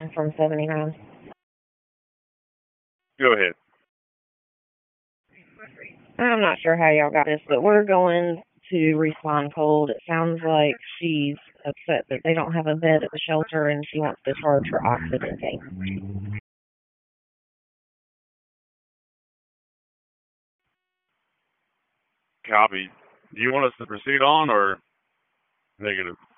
from 79. Go ahead. I'm not sure how y'all got this, but we're going to respond cold. It sounds like she's upset that they don't have a bed at the shelter and she wants to charge for oxygen tank. Copy. Do you want us to proceed on or negative?